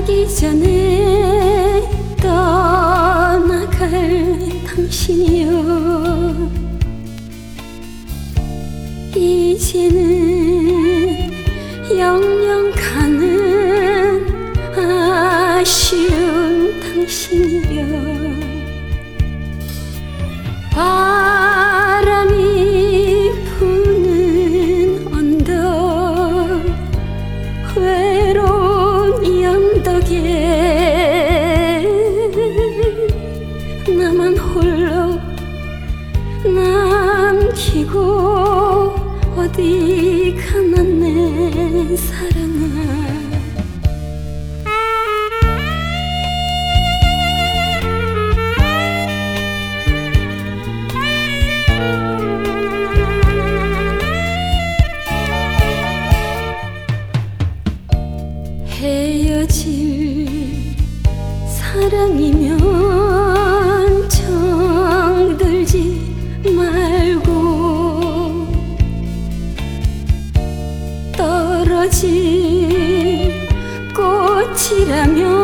가기 전에 떠나갈 당신이여, 이제는 영영 가는 아쉬운 당신이여, 바람이 부는 언덕, 외로운 이 언덕에 나만 홀로 남기고 어디 가나 내 사랑아. 헤어질 사랑이면 정들지 말고, 떨어질 꽃이라면